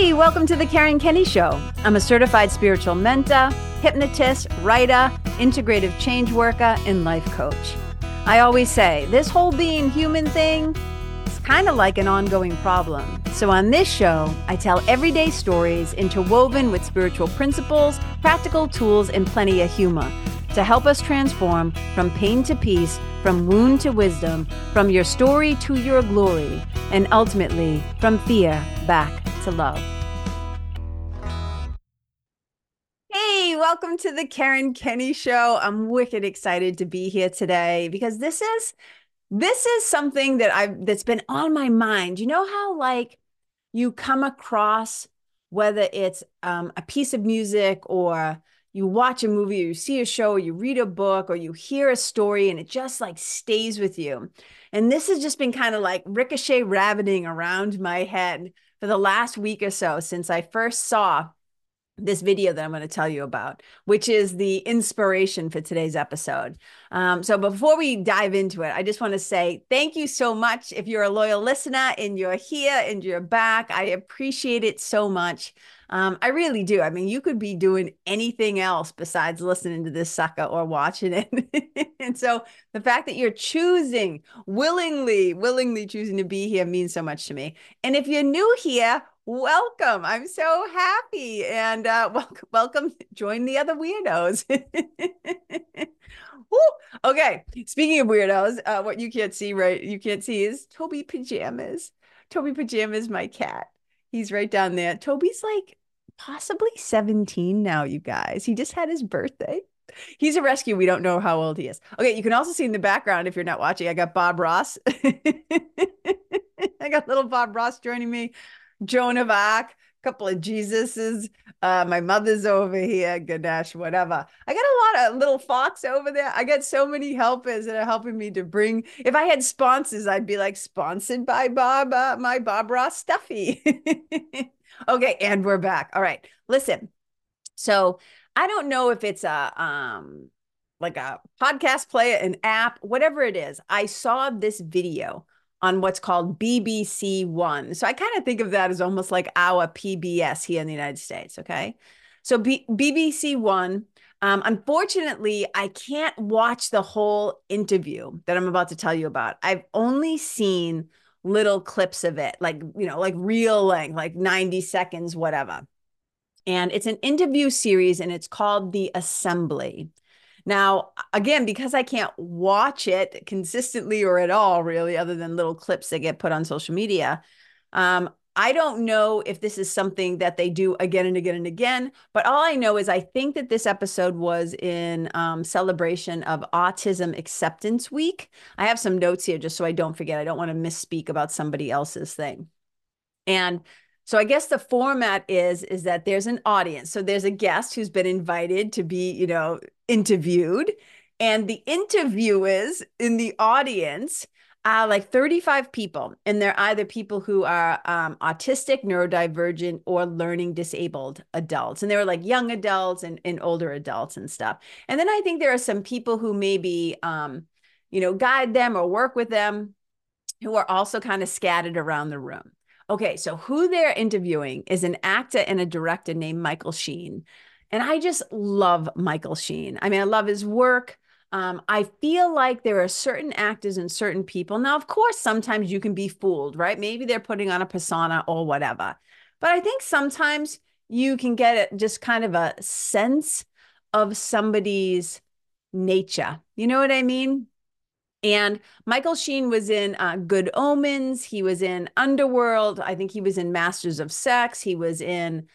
Hey, welcome to the Karen Kenny Show. I'm a certified spiritual mentor, hypnotist, writer, integrative change worker, and life coach. I always say this whole being human thing is kind of like an ongoing problem. So on this show, I tell everyday stories interwoven with spiritual principles, practical tools, and plenty of humor to help us transform from pain to peace, from wound to wisdom, from your story to your glory, and ultimately from fear back to love. Hey, welcome to the Karen Kenny Show. I'm wicked excited to be here today because this is something that's been on my mind. You know how like you come across whether it's a piece of music or you watch a movie or you see a show or you read a book or you hear a story and it just like stays with you. And this has just been kind of like ricochet rabbiting around my head for the last week or so since I first saw this video that I'm going to tell you about, which is the inspiration for today's episode. So before we dive into it, I just want to say thank you so much. If you're a loyal listener and you're here and you're back, I appreciate it so much. I really do. I mean, you could be doing anything else besides listening to this sucker or watching it. And so the fact that you're willingly choosing to be here means so much to me. And if you're new here, welcome. I'm so happy. And welcome. Join the other weirdos. Okay. Speaking of weirdos, what you can't see, right? You can't see is Toby Pajamas. Toby Pajamas, my cat. He's right down there. Toby's like possibly 17 now, you guys. He just had his birthday. He's a rescue. We don't know how old he is. Okay, you can also see in the background, if you're not watching, I got Bob Ross. I got little Bob Ross joining me. Joan of Arc, a couple of Jesuses. My mother's over here, Ganesh, whatever. I got a lot of little fox over there. I got so many helpers that are helping me to bring. If I had sponsors, I'd be like sponsored by Bob, my Bob Ross stuffy. Okay, and we're back. All right, listen. So I don't know if it's like a podcast player, an app, whatever it is. I saw this video on what's called BBC One. So I kind of think of that as almost like our PBS here in the United States. Okay. So BBC One. Unfortunately, I can't watch the whole interview that I'm about to tell you about. I've only seen little clips of it, like, like real length, like 90 seconds, whatever. And it's an interview series and it's called The Assembly. Now, again, because I can't watch it consistently or at all, really, other than little clips that get put on social media, I don't know if this is something that they do again and again and again. But all I know is I think that this episode was in celebration of Autism Acceptance Week. I have some notes here just so I don't forget. I don't want to misspeak about somebody else's thing. And so I guess the format is that there's an audience. So there's a guest who's been invited to be, interviewed. And the interviewers in the audience are like 35 people. And they're either people who are autistic, neurodivergent, or learning disabled adults. And they were like young adults and older adults and stuff. And then I think there are some people who maybe, guide them or work with them who are also kind of scattered around the room. Okay, so who they're interviewing is an actor and a director named Michael Sheen. And I just love Michael Sheen. I mean, I love his work. I feel like there are certain actors and certain people. Now, of course, sometimes you can be fooled, right? Maybe they're putting on a persona or whatever. But I think sometimes you can get just kind of a sense of somebody's nature. You know what I mean? And Michael Sheen was in Good Omens. He was in Underworld. I think he was in Masters of Sex. He was in,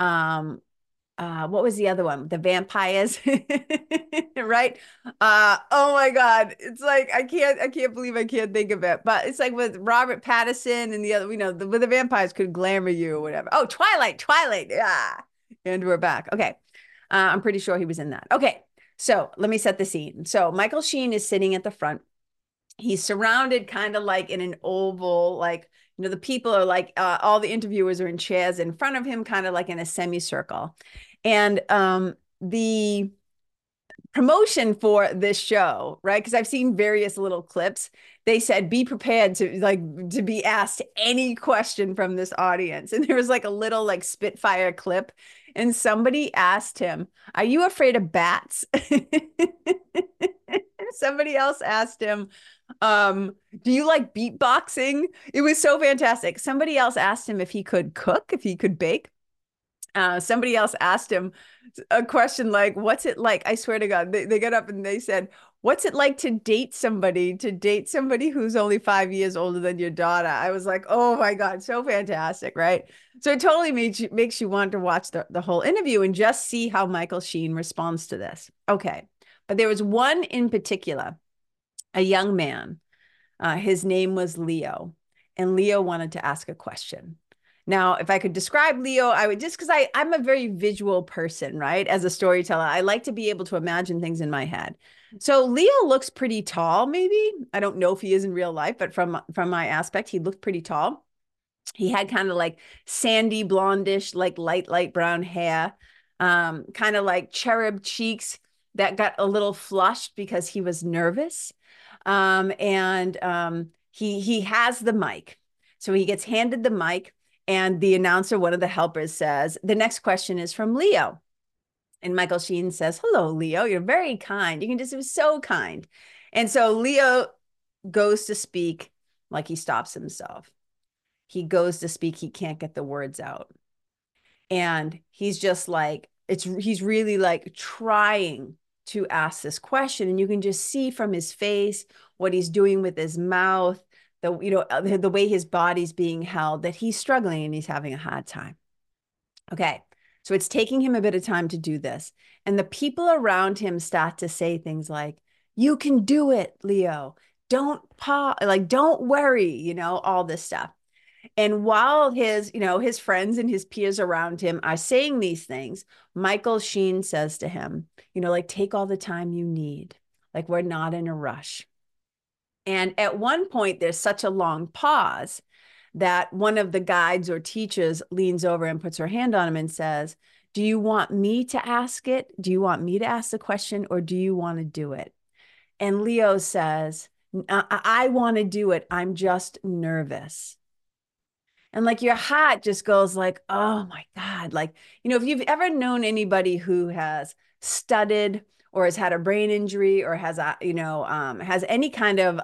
what was the other one? The Vampires, right? Oh my God. It's like, I can't believe I can't think of it. But it's like with Robert Pattinson and the other, with the vampires could glamour you or whatever. Oh, Twilight. Yeah. And we're back. Okay. I'm pretty sure he was in that. Okay. So let me set the scene. So Michael Sheen is sitting at the front. He's surrounded kind of like in an oval, like, the people are like, all the interviewers are in chairs in front of him, kind of like in a semicircle. And the promotion for this show, right? Because I've seen various little clips. They said, be prepared to be asked any question from this audience. And there was like a little like Spitfire clip. And somebody asked him, are you afraid of bats? Somebody else asked him, do you like beatboxing? It was so fantastic. Somebody else asked him if he could cook, if he could bake. Somebody else asked him a question like, what's it like? I swear to God, they got up and they said, what's it like to date somebody who's only 5 years older than your daughter? I was like, oh my God, so fantastic, right? So it totally makes you want to watch the whole interview and just see how Michael Sheen responds to this. Okay. But there was one in particular, a young man. His name was Leo, and Leo wanted to ask a question. Now, if I could describe Leo, I would just because I'm a very visual person, right? As a storyteller, I like to be able to imagine things in my head. So Leo looks pretty tall, maybe. I don't know if he is in real life, but from my aspect, he looked pretty tall. He had kind of like sandy blondish, like light brown hair, kind of like cherub cheeks that got a little flushed because he was nervous. And he has the mic. So he gets handed the mic, and the announcer, one of the helpers, says, the next question is from Leo. And Michael Sheen says, hello, Leo. You're very kind. You can just, it was so kind. And so Leo goes to speak, like he stops himself. He goes to speak, he can't get the words out. And he's just like, he's really like trying to ask this question. And you can just see from his face what he's doing with his mouth, the way his body's being held, that he's struggling and he's having a hard time. Okay. So it's taking him a bit of time to do this. And the people around him start to say things like, you can do it, Leo. Don't don't worry, all this stuff. And while his friends and his peers around him are saying these things, Michael Sheen says to him, like, take all the time you need. Like, we're not in a rush. And at one point, there's such a long pause that one of the guides or teachers leans over and puts her hand on him and says, do you want me to ask it? Do you want me to ask the question, or do you want to do it? And Leo says, I want to do it. I'm just nervous. And like your heart just goes like, oh my God. Like, if you've ever known anybody who has stuttered or has had a brain injury or has has any kind of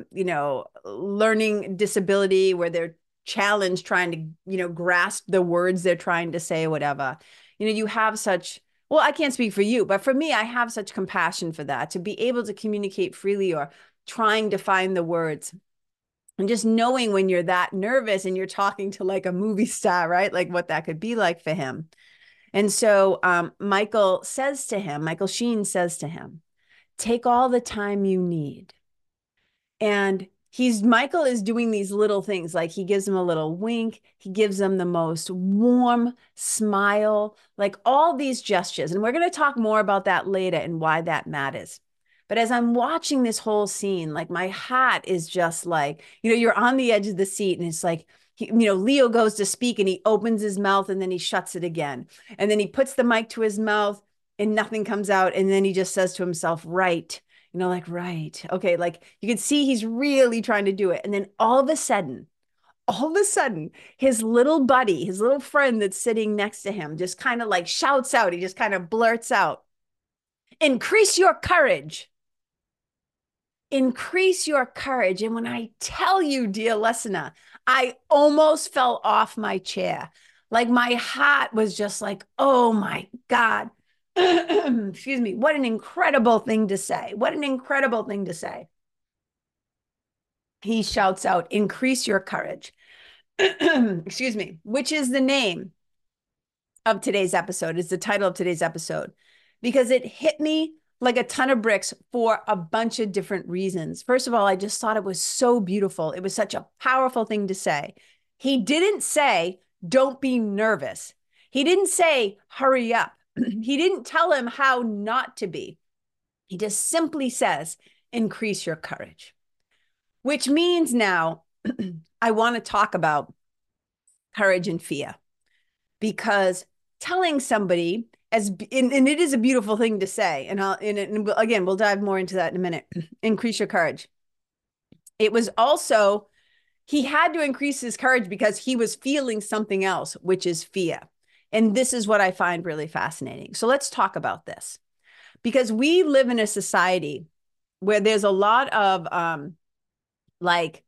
learning disability where they're challenged trying to grasp the words they're trying to say, whatever, you have such, well, I can't speak for you, but for me, I have such compassion for that, to be able to communicate freely or trying to find the words. And just knowing when you're that nervous and you're talking to like a movie star, right? Like what that could be like for him. And so Michael Sheen says to him, take all the time you need. And Michael is doing these little things, like he gives him a little wink. He gives him the most warm smile, like all these gestures. And we're going to talk more about that later and why that matters. But as I'm watching this whole scene, like my heart is just like, you're on the edge of the seat and it's like, Leo goes to speak and he opens his mouth and then he shuts it again. And then he puts the mic to his mouth and nothing comes out. And then he just says to himself, right. Like, right. Okay. Like you can see he's really trying to do it. And then all of a sudden, his little buddy, his little friend that's sitting next to him just kind of like shouts out. He just kind of blurts out, increase your courage. Increase your courage. And when I tell you, dear listener, I almost fell off my chair. Like my heart was just like, oh my God. Excuse me. What an incredible thing to say. What an incredible thing to say. He shouts out, increase your courage. Excuse me, which is the name of today's episode, is the title of today's episode, because it hit me like a ton of bricks for a bunch of different reasons. First of all, I just thought it was so beautiful. It was such a powerful thing to say. He didn't say, don't be nervous. He didn't say, hurry up. He didn't tell him how not to be. He just simply says, increase your courage, which means now I want to talk about courage and fear, because telling somebody and it is a beautiful thing to say. And again, we'll dive more into that in a minute. Increase your courage. It was also, he had to increase his courage because he was feeling something else, which is fear. And this is what I find really fascinating. So let's talk about this, because we live in a society where there's a lot of like,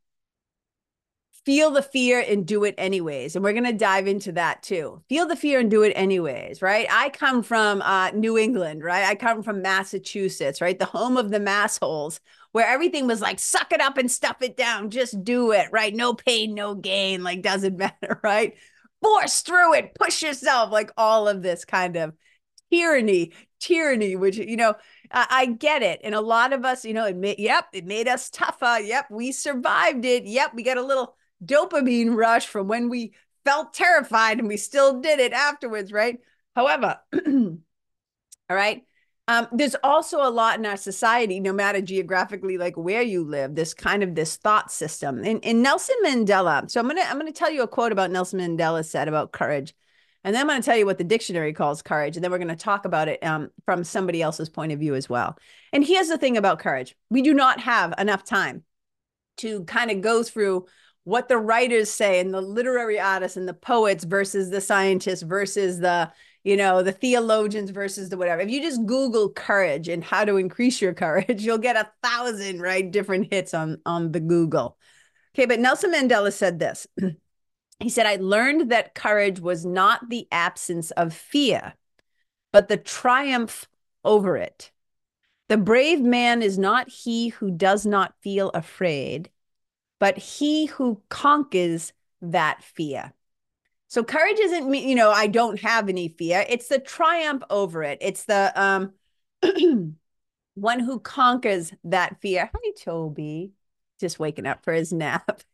feel the fear and do it anyways. And we're going to dive into that too. Feel the fear and do it anyways, right? I come from New England, right? I come from Massachusetts, right? The home of the massholes, where everything was like, suck it up and stuff it down. Just do it, right? No pain, no gain, like doesn't matter, right? Force through it, push yourself, like all of this kind of tyranny, which, I get it. And a lot of us, it made us tougher. Yep, we survived it. Yep, we got a little dopamine rush from when we felt terrified and we still did it afterwards, right? However, all right, there's also a lot in our society, no matter geographically, like where you live, this thought system. And Nelson Mandela. So I'm gonna tell you a quote about Nelson Mandela said about courage. And then I'm going to tell you what the dictionary calls courage. And then we're going to talk about it from somebody else's point of view as well. And here's the thing about courage. We do not have enough time to kind of go through what the writers say and the literary artists and the poets versus the scientists versus the theologians versus the whatever. If you just Google courage and how to increase your courage, you'll get 1,000, right, different hits on the Google. Okay, but Nelson Mandela said this. He said, I learned that courage was not the absence of fear, but the triumph over it. The brave man is not he who does not feel afraid, but he who conquers that fear. So courage isn't me, I don't have any fear. It's the triumph over it. It's the one who conquers that fear. Hi, Toby. Just waking up for his nap.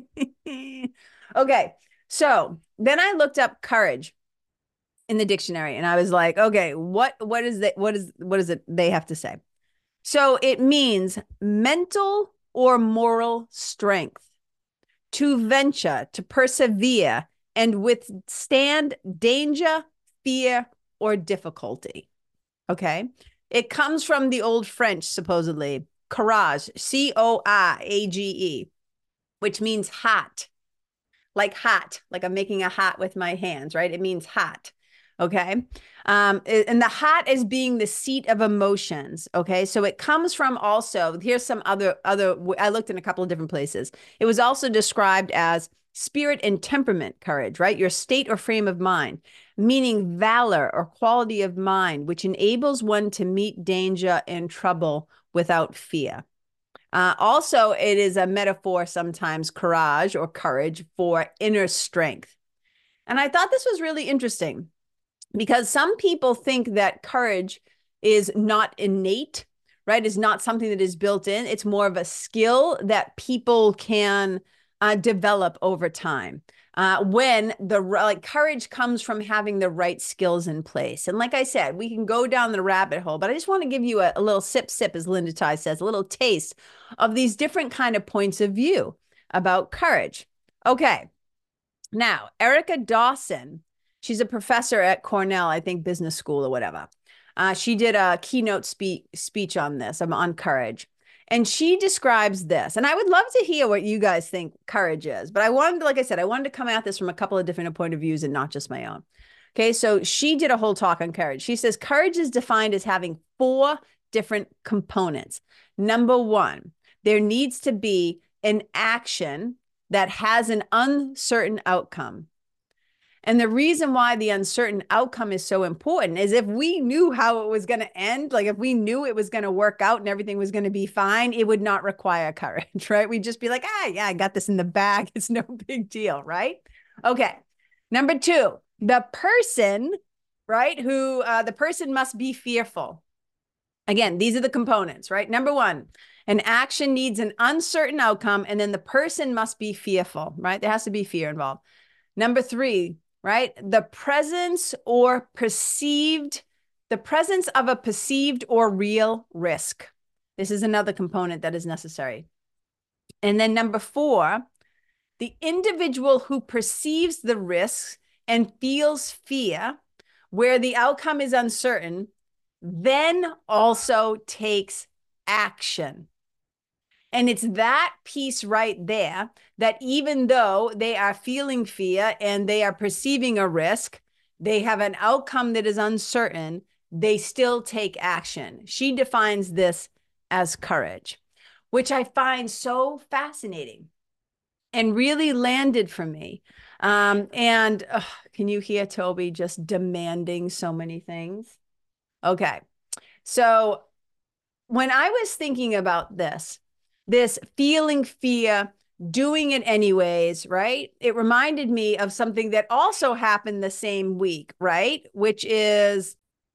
Okay. So then I looked up courage in the dictionary and I was like, okay, what is it they have to say? So it means mental or moral strength, to venture, to persevere, and withstand danger, fear, or difficulty. Okay. It comes from the old French, supposedly, courage, C-O-R-A-G-E, which means hot. Like I'm making a hat with my hands, right? It means hot. Okay. And the hot is being the seat of emotions. Okay. So it comes from also, here's some other, I looked in a couple of different places. It was also described as spirit and temperament courage, right? Your state or frame of mind, meaning valor or quality of mind, which enables one to meet danger and trouble without fear. Also, it is a metaphor, sometimes courage or courage, for inner strength. And I thought this was really interesting because some people think that courage is not innate, right? It's not something that is built in. It's more of a skill that people can develop over time. When courage comes from having the right skills in place. And like I said, we can go down the rabbit hole, but I just want to give you a little sip, as Linda Ty says, a little taste of these different kind of points of view about courage. Okay. Now, Erica Dawson, she's a professor at Cornell, I think business school or whatever. She did a keynote speech on this, on courage. And she describes this, and I would love to hear what you guys think courage is. But like I said, I wanted to come at this from a couple of different point of views and not just my own. Okay, so she did a whole talk on courage. She says courage is defined as having 4 different components. Number 1, there needs to be an action that has an uncertain outcome. And the reason why the uncertain outcome is so important is if we knew how it was going to end, like if we knew it was going to work out and everything was going to be fine, it would not require courage, right? We'd just be like, yeah, I got this in the bag. It's no big deal, right? Okay. Number 2, the person, right? The person must be fearful. Again, these are the components, right? Number 1, an action needs an uncertain outcome, and then the person must be fearful, right? There has to be fear involved. Number 3, right? The presence of a perceived or real risk. This is another component that is necessary. And then number 4, the individual who perceives the risks and feels fear where the outcome is uncertain, then also takes action. And it's that piece right there that even though they are feeling fear and they are perceiving a risk, they have an outcome that is uncertain, they still take action. She defines this as courage, which I find so fascinating and really landed for me. And can you hear Toby just demanding so many things? Okay. So when I was thinking about this feeling fear, doing it anyways, right? It reminded me of something that also happened the same week, right? Which is,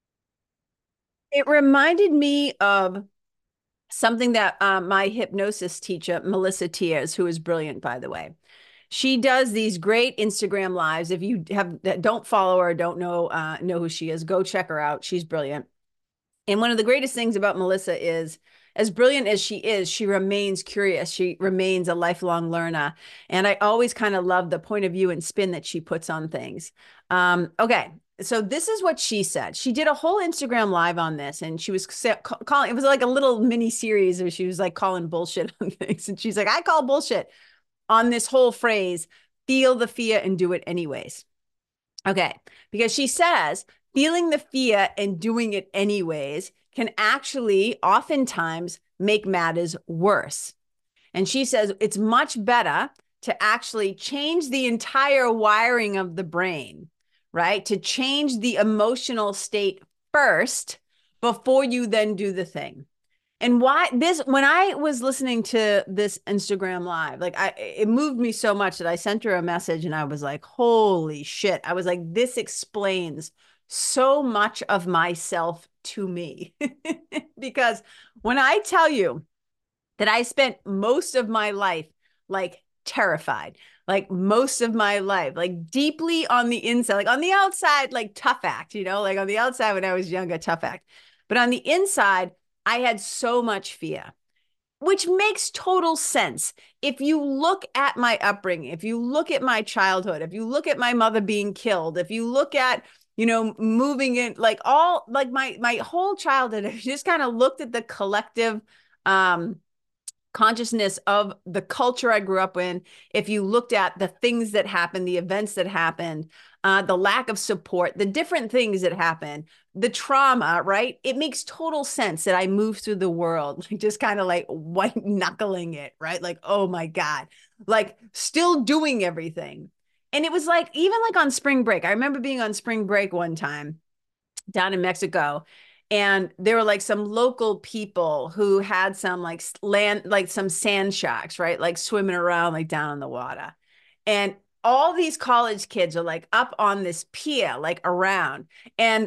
it reminded me of something that my hypnosis teacher, Melissa Tiers, who is brilliant, by the way. She does these great Instagram lives. If you don't follow her, don't know who she is, go check her out. She's brilliant. And one of the greatest things about Melissa is, as brilliant as she is, she remains curious. She remains a lifelong learner. And I always kind of love the point of view and spin that she puts on things. Okay. So this is what she said. She did a whole Instagram live on this, and she was calling, it was like a little mini series where she was like calling bullshit on things. And she's like, I call bullshit on this whole phrase, feel the fear and do it anyways. Okay. Because she says, feeling the fear and doing it anyways can actually oftentimes make matters worse. And she says it's much better to actually change the entire wiring of the brain, right? To change the emotional state first before you then do the thing. And why this, when I was listening to this Instagram live, like it moved me so much that I sent her a message and I was like, holy shit. I was like, this explains so much of myself to me. Because when I tell you that I spent most of my life like terrified, like most of my life, like deeply on the inside, like on the outside, like tough act, like on the outside when I was younger, tough act. But on the inside, I had so much fear, which makes total sense. If you look at my upbringing, if you look at my childhood, if you look at my mother being killed, if you look at, moving in, like all, like my whole childhood, if you just kind of looked at the collective consciousness of the culture I grew up in, if you looked at the things that happened, the events that happened, the lack of support, the different things that happen, the trauma, right? It makes total sense that I move through the world, like just kind of like white knuckling it, right? Like, oh my God, like still doing everything. And it was like, even like on spring break, I remember being on spring break one time down in Mexico. And there were like some local people who had some like land, like some sand sharks, right? Like swimming around like down in the water. And all these college kids are like up on this pier, like around. And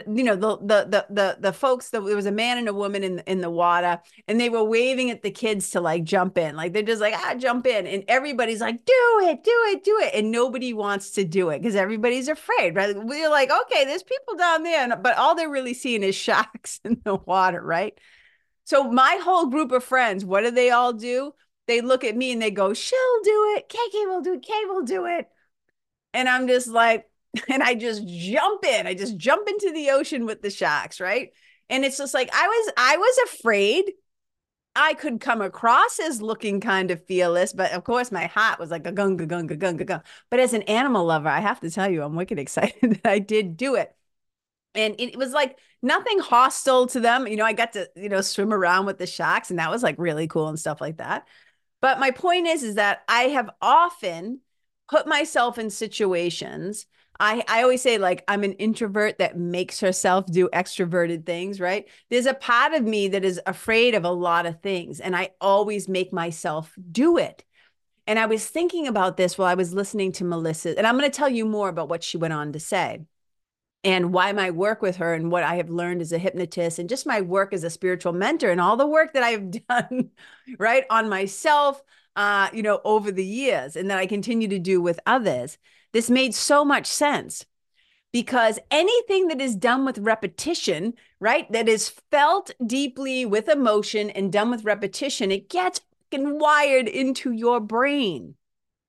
the folks, there was a man and a woman in the water, and they were waving at the kids to like jump in. Like they're just like, jump in. And everybody's like, do it, do it, do it. And nobody wants to do it because everybody's afraid, right? We're like, okay, there's people down there, but all they're really seeing is sharks in the water, right? So my whole group of friends, what do they all do? They look at me and they go, she'll do it. KK will do it. Kay will do it. And I'm just like, and I just jump in. I just jump into the ocean with the sharks, right? And it's just like I was afraid I could come across as looking kind of fearless, but of course my heart was like a gunga gunga gunga gunga. But as an animal lover, I have to tell you, I'm wicked excited that I did do it. And it was like nothing hostile to them. I got to, swim around with the sharks, and that was like really cool and stuff like that. But my point is that I have often put myself in situations. I always say, like, I'm an introvert that makes herself do extroverted things, right? There's a part of me that is afraid of a lot of things, and I always make myself do it. And I was thinking about this while I was listening to Melissa, and I'm going to tell you more about what she went on to say and why my work with her and what I have learned as a hypnotist and just my work as a spiritual mentor and all the work that I've done, right, on myself, over the years, and that I continue to do with others. This made so much sense because anything that is done with repetition, right, that is felt deeply with emotion and done with repetition, it gets wired into your brain.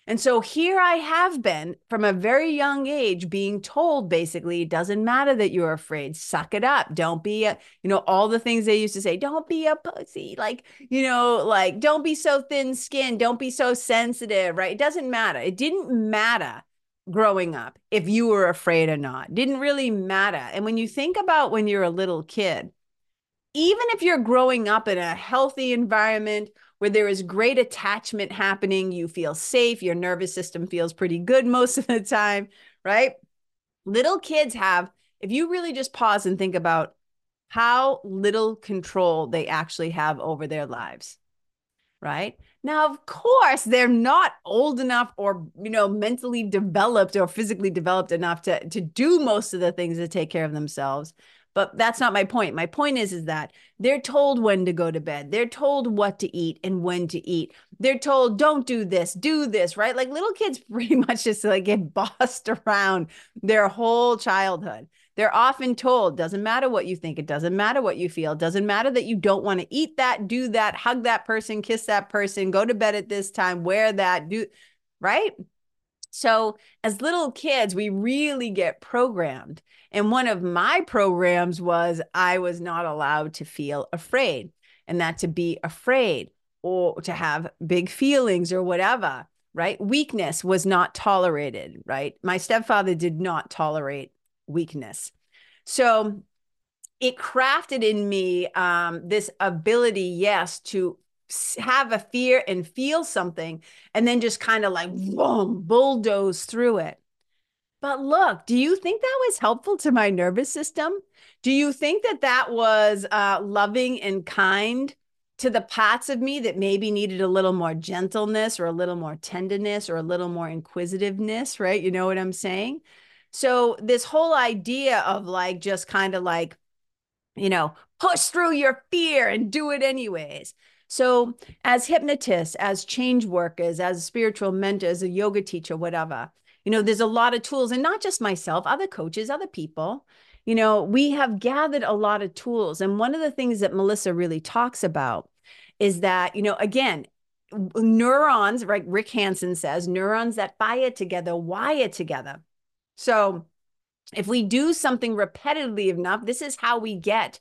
And so here I have been from a very young age being told basically, it doesn't matter that you're afraid, suck it up. Don't be a, all the things they used to say, don't be a pussy, like, like don't be so thin skinned, don't be so sensitive, right? It doesn't matter. It didn't matter growing up if you were afraid or not. It didn't really matter. And when you think about when you're a little kid, even if you're growing up in a healthy environment where there is great attachment happening, you feel safe, your nervous system feels pretty good most of the time, right? Little kids have, if you really just pause and think about how little control they actually have over their lives, right? Now, of course, they're not old enough or, mentally developed or physically developed enough to do most of the things to take care of themselves. But that's not my point. My point is that they're told when to go to bed. They're told what to eat and when to eat. They're told, don't do this, right? Like little kids pretty much just like get bossed around their whole childhood. They're often told, doesn't matter what you think, it doesn't matter what you feel, it doesn't matter that you don't want to eat that, do that, hug that person, kiss that person, go to bed at this time, wear that, do, right? So as little kids, we really get programmed. And one of my programs was I was not allowed to feel afraid, and that to be afraid or to have big feelings or whatever, right? Weakness was not tolerated, right? My stepfather did not tolerate weakness. So it crafted in me this ability, yes, to have a fear and feel something and then just kind of like boom, bulldoze through it. But look, do you think that was helpful to my nervous system? Do you think that that was loving and kind to the parts of me that maybe needed a little more gentleness or a little more tenderness or a little more inquisitiveness, right? You know what I'm saying? So this whole idea of like just kind of like, push through your fear and do it anyways. So as hypnotists, as change workers, as spiritual mentors, as a yoga teacher, whatever, there's a lot of tools, and not just myself, other coaches, other people, we have gathered a lot of tools. And one of the things that Melissa really talks about is that, again, neurons, right? Rick Hansen says neurons that fire together, wire together. So if we do something repetitively enough, this is how we get,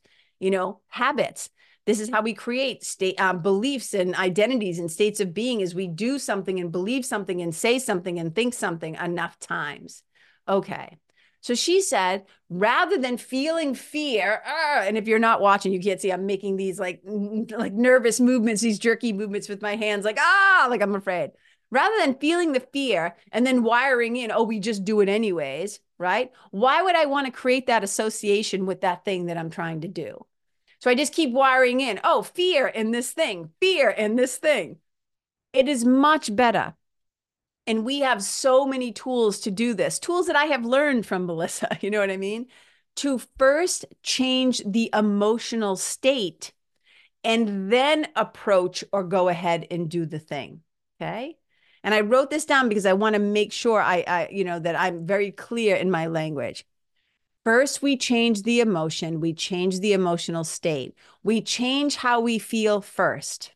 habits. This is how we create beliefs and identities and states of being, is we do something and believe something and say something and think something enough times. Okay. So she said, rather than feeling fear, and if you're not watching, you can't see, I'm making these like nervous movements, these jerky movements with my hands, like I'm afraid. Rather than feeling the fear and then wiring in, oh, we just do it anyways, right? Why would I want to create that association with that thing that I'm trying to do? So I just keep wiring in, oh, fear in this thing, fear in this thing. It is much better. And we have so many tools to do this, tools that I have learned from Melissa, you know what I mean? To first change the emotional state and then approach or go ahead and do the thing. Okay. And I wrote this down because I want to make sure that I'm very clear in my language. First, we change the emotion. We change the emotional state. We change how we feel first.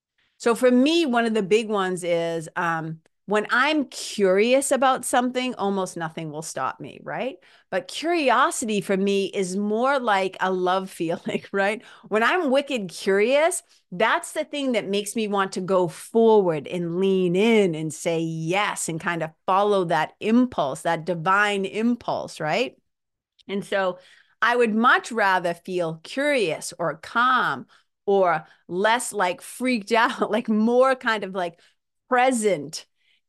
So for me, one of the big ones is when I'm curious about something, almost nothing will stop me, right? But curiosity for me is more like a love feeling, right? When I'm wicked curious, that's the thing that makes me want to go forward and lean in and say yes and kind of follow that impulse, that divine impulse, right? And so I would much rather feel curious or calm or less like freaked out, like more kind of like present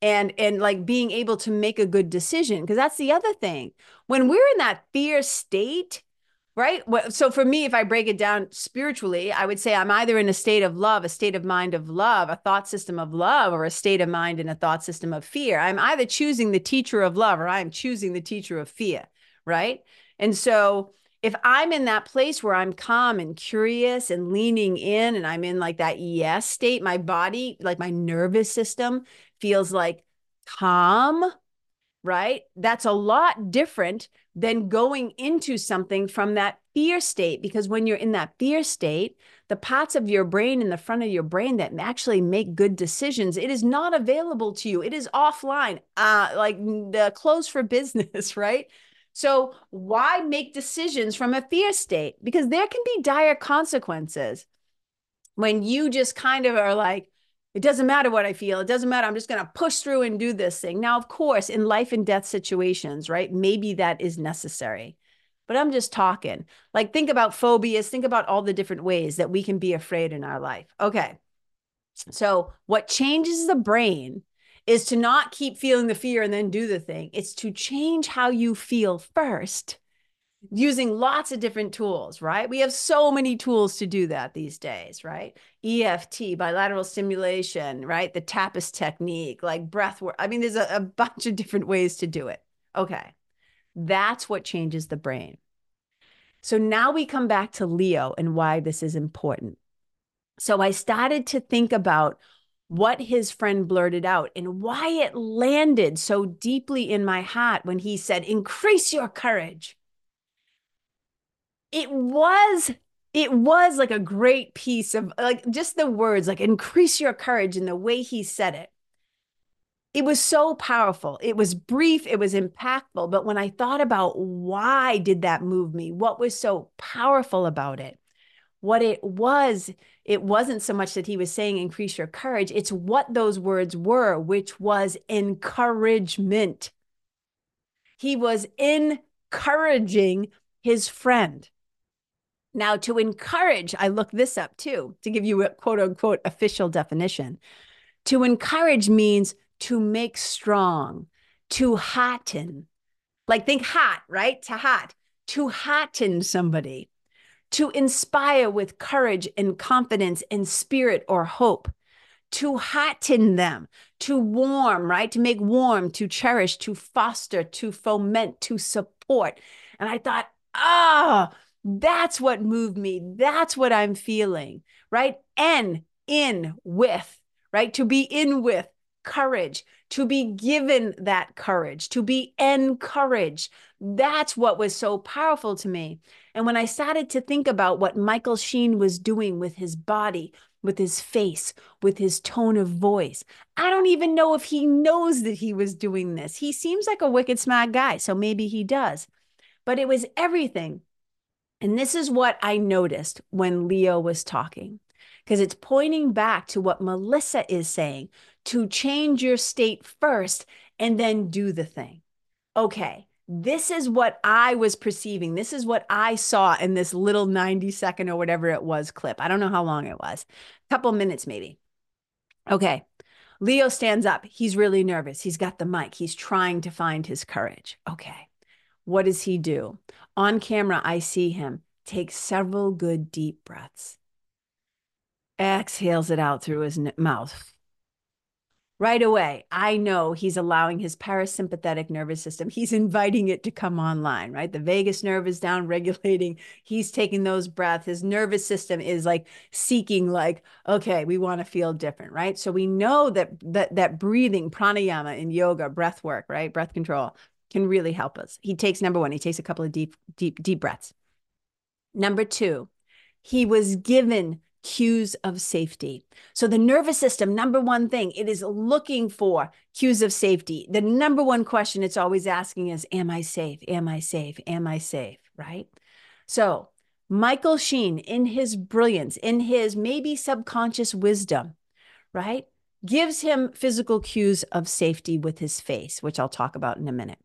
and like being able to make a good decision. Because that's the other thing. When we're in that fear state, right? So for me, if I break it down spiritually, I would say I'm either in a state of love, a state of mind of love, a thought system of love, or a state of mind and a thought system of fear. I'm either choosing the teacher of love or I'm choosing the teacher of fear, right? And so if I'm in that place where I'm calm and curious and leaning in and I'm in like that yes state, my body, like my nervous system feels like calm right? That's a lot different than going into something from that fear state. Because when you're in that fear state, the parts of your brain in the front of your brain that actually make good decisions, it is not available to you. It is offline, like the closed for business, right? So why make decisions from a fear state? Because there can be dire consequences when you just kind of are like, it doesn't matter what I feel. It doesn't matter. I'm just going to push through and do this thing. Now, of course, in life and death situations, right? Maybe that is necessary. But I'm just talking. Like, think about phobias. Think about all the different ways that we can be afraid in our life. Okay. So, what changes the brain is to not keep feeling the fear and then do the thing. It's to change how you feel first using lots of different tools, right? We have so many tools to do that these days, right? EFT, bilateral stimulation, right? The TAPAS technique, like breath work. I mean, there's a bunch of different ways to do it. Okay. That's what changes the brain. So now we come back to Leo and why this is important. So I started to think about what his friend blurted out and why it landed so deeply in my heart when he said, increase your courage. It was like a great piece of, like, just the words, like, increase your courage, and the way he said it. It was so powerful. It was brief, it was impactful. But when I thought about why did that move me, what was so powerful about it, what it wasn't so much that he was saying increase your courage. It's what those words were, which was encouragement. He was encouraging his friend. Now, to encourage, I looked this up too, to give you a quote unquote official definition. To encourage means to make strong, to hearten. Like, think hot, right? To hot. To hearten somebody, to inspire with courage and confidence and spirit or hope, to hearten them, to warm, right? To make warm, to cherish, to foster, to foment, to support. And I thought, ah, that's what moved me. That's what I'm feeling, right? And in with, right? To be in with courage, to be given that courage, to be encouraged. That's what was so powerful to me. And when I started to think about what Michael Sheen was doing with his body, with his face, with his tone of voice, I don't even know if he knows that he was doing this. He seems like a wicked smart guy, so maybe he does. But it was everything. And this is what I noticed when Leo was talking, because it's pointing back to what Melissa is saying, to change your state first and then do the thing. Okay, this is what I was perceiving. This is what I saw in this little 90-second or whatever it was clip. I don't know how long it was, a couple minutes maybe. Okay, Leo stands up. He's really nervous. He's got the mic. He's trying to find his courage. Okay, what does he do? On camera, I see him take several good deep breaths, exhales it out through his mouth. Right away, I know he's allowing his parasympathetic nervous system, he's inviting it to come online, right? The vagus nerve is down regulating. He's taking those breaths. His nervous system is like seeking, like, okay, we want to feel different, right? So we know that breathing, pranayama in yoga, breath work, right? Breath control can really help us. He takes, number one, he takes a couple of deep breaths. Number two, he was given cues of safety. So the nervous system, number one thing, it is looking for cues of safety. The number one question it's always asking is, am I safe? Am I safe? Am I safe? Right? So Michael Sheen, in his brilliance, in his maybe subconscious wisdom, right, gives him physical cues of safety with his face, which I'll talk about in a minute.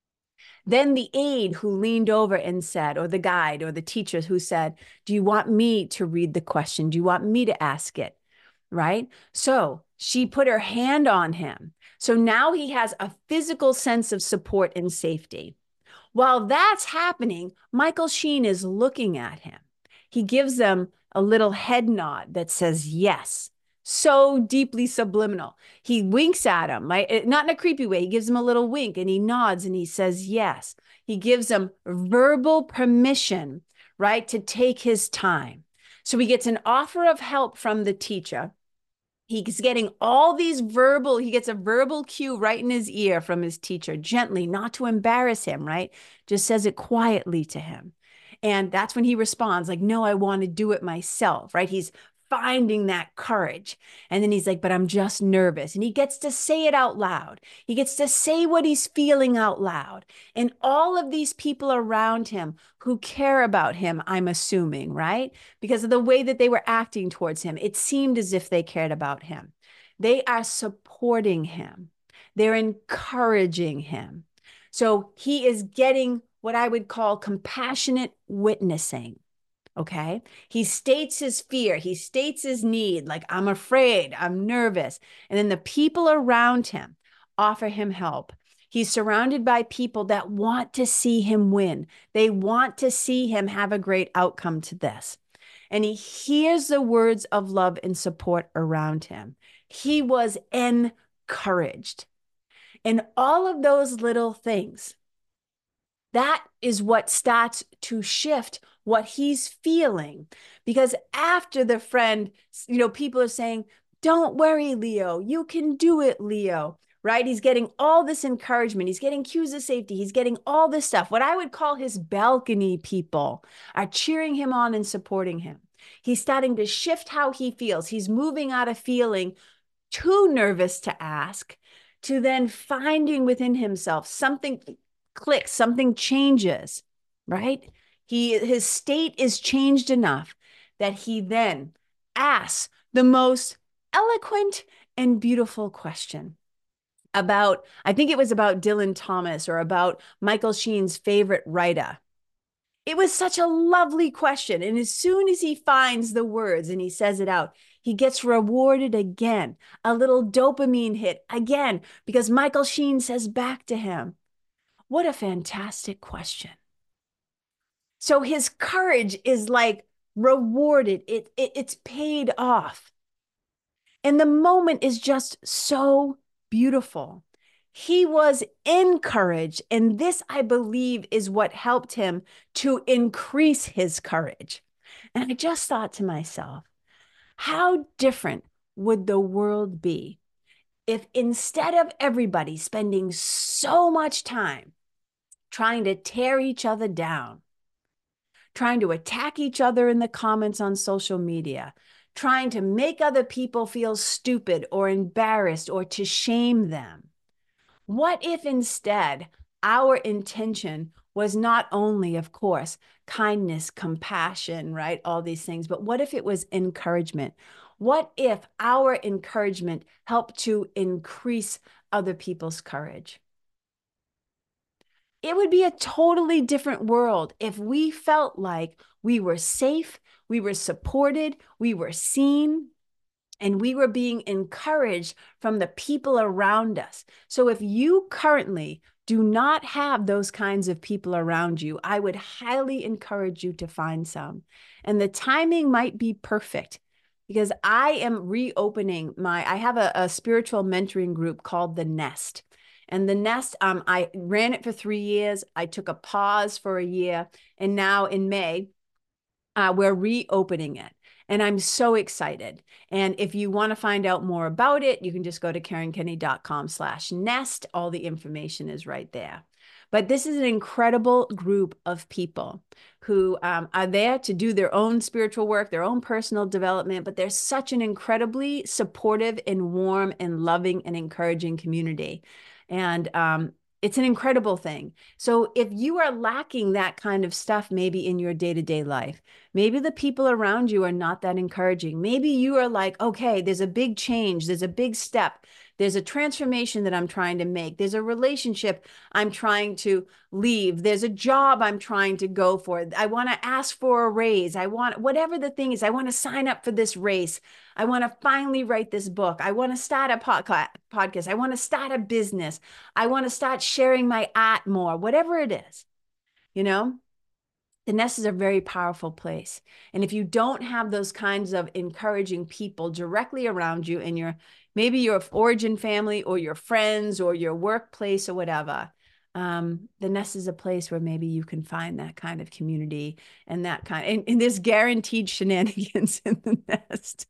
Then the aide who leaned over and said, or the guide or the teacher who said, do you want me to read the question? Do you want me to ask it? Right? So she put her hand on him. So now he has a physical sense of support and safety. While that's happening, Michael Sheen is looking at him. He gives them a little head nod that says yes. So deeply subliminal. He winks at him, right? Not in a creepy way. He gives him a little wink and he nods and he says yes. He gives him verbal permission, right, to take his time. So he gets an offer of help from the teacher. He's getting all these verbal, he gets a verbal cue right in his ear from his teacher, gently, not to embarrass him, right? Just says it quietly to him. And that's when he responds, like, no, I want to do it myself, right? He's finding that courage. And then he's like, but I'm just nervous. And he gets to say it out loud. He gets to say what he's feeling out loud. And all of these people around him who care about him, I'm assuming, right? Because of the way that they were acting towards him, it seemed as if they cared about him. They are supporting him, they're encouraging him. So he is getting what I would call compassionate witnessing. Okay. He states his fear. He states his need, like, I'm afraid, I'm nervous. And then the people around him offer him help. He's surrounded by people that want to see him win. They want to see him have a great outcome to this. And he hears the words of love and support around him. He was encouraged. And all of those little things, that is what starts to shift what he's feeling. Because after the friend, people are saying, don't worry, Leo, you can do it, Leo, right? He's getting all this encouragement. He's getting cues of safety. He's getting all this stuff. What I would call his balcony people are cheering him on and supporting him. He's starting to shift how he feels. He's moving out of feeling too nervous to ask to then finding within himself something clicks, something changes, right? His state is changed enough that he then asks the most eloquent and beautiful question about, I think it was about Dylan Thomas or about Michael Sheen's favorite writer. It was such a lovely question. And as soon as he finds the words and he says it out, he gets rewarded again, a little dopamine hit again, because Michael Sheen says back to him, what a fantastic question. So his courage is like rewarded. It's paid off. And the moment is just so beautiful. He was encouraged. And this, I believe, is what helped him to increase his courage. And I just thought to myself, how different would the world be if instead of everybody spending so much time trying to tear each other down, trying to attack each other in the comments on social media, trying to make other people feel stupid or embarrassed or to shame them? What if instead our intention was not only, of course, kindness, compassion, right? All these things, but what if it was encouragement? What if our encouragement helped to increase other people's courage? It would be a totally different world if we felt like we were safe, we were supported, we were seen, and we were being encouraged from the people around us. So if you currently do not have those kinds of people around you, I would highly encourage you to find some. And the timing might be perfect because I am reopening I have a spiritual mentoring group called The Nest. And The Nest, I ran it for 3 years. I took a pause for a year. And now in May, we're reopening it. And I'm so excited. And if you want to find out more about it, you can just go to KarenKennedy.com/nest. All the information is right there. But this is an incredible group of people who are there to do their own spiritual work, their own personal development, but they're such an incredibly supportive and warm and loving and encouraging community. And it's an incredible thing. So if you are lacking that kind of stuff, maybe in your day-to-day life, maybe the people around you are not that encouraging. Maybe you are like, okay, there's a big change. There's a big step. There's a transformation that I'm trying to make. There's a relationship I'm trying to leave. There's a job I'm trying to go for. I want to ask for a raise. I want, whatever the thing is, I want to sign up for this race. I want to finally write this book. I want to start a podcast. I want to start a business. I want to start sharing my art more, whatever it is, The Nest is a very powerful place. And if you don't have those kinds of encouraging people directly around you in maybe your origin family or your friends or your workplace or whatever, the nest is a place where maybe you can find that kind of community and that kind, and there's guaranteed shenanigans in the nest.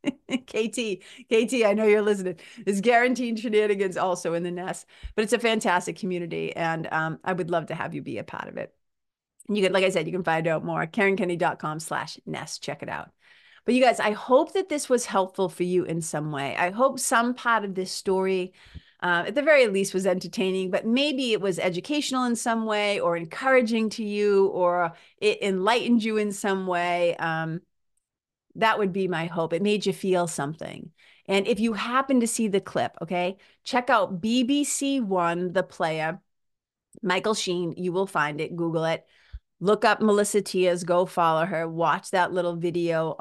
KT, I know you're listening. There's guaranteed shenanigans also in the nest, but it's a fantastic community, and I would love to have you be a part of it. You can, like I said, you can find out more at KarenKennedy.com/nest. Check it out. But you guys, I hope that this was helpful for you in some way. I hope some part of this story, at the very least, was entertaining, but maybe it was educational in some way, or encouraging to you, or it enlightened you in some way. That would be my hope. It made you feel something. And if you happen to see the clip, okay, check out BBC One, The Player, Michael Sheen. You will find it. Google it. Look up Melissa Tiers, go follow her, watch that little video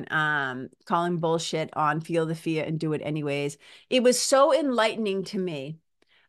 on calling bullshit on Feel the Fear and Do It Anyways. It was so enlightening to me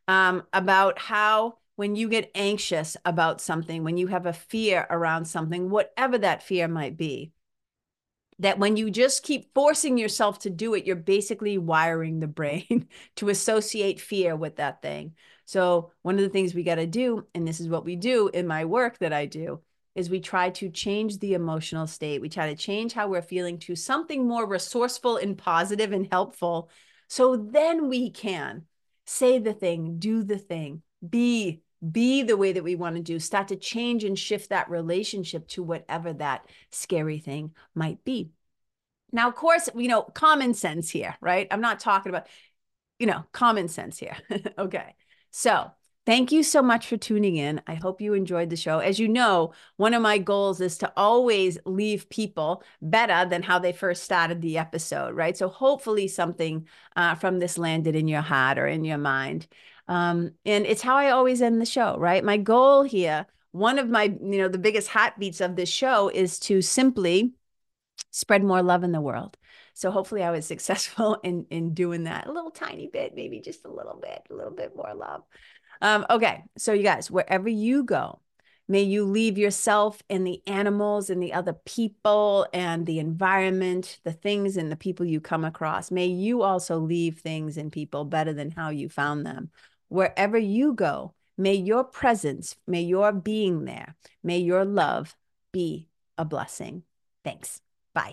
about how when you get anxious about something, when you have a fear around something, whatever that fear might be, that when you just keep forcing yourself to do it, you're basically wiring the brain to associate fear with that thing. So one of the things we got to do, and this is what we do in my work that I do, is we try to change the emotional state. We try to change how we're feeling to something more resourceful and positive and helpful. So then we can say the thing, do the thing, be the way that we want to do, start to change and shift that relationship to whatever that scary thing might be. Now, of course, common sense here, right? I'm not talking about, common sense here. Okay. So thank you so much for tuning in. I hope you enjoyed the show. As you know, one of my goals is to always leave people better than how they first started the episode, right? So hopefully something from this landed in your heart or in your mind. And it's how I always end the show, right? My goal here, one of my, the biggest heartbeats of this show is to simply spread more love in the world. So hopefully I was successful in doing that a little tiny bit, maybe just a little bit more love. Okay. So you guys, wherever you go, may you leave yourself and the animals and the other people and the environment, the things and the people you come across. May you also leave things and people better than how you found them. Wherever you go, may your presence, may your being there, may your love be a blessing. Thanks. Bye.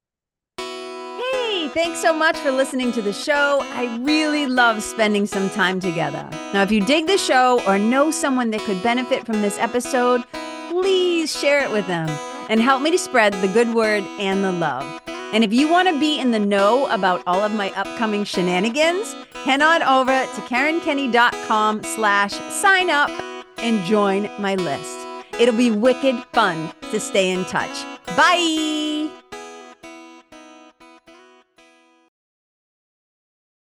Hey, thanks so much for listening to the show. I really love spending some time together. Now, if you dig the show or know someone that could benefit from this episode, please share it with them and help me to spread the good word and the love. And if you want to be in the know about all of my upcoming shenanigans, head on over to KarenKennedy.com/sign up and join my list. It'll be wicked fun to stay in touch. Bye.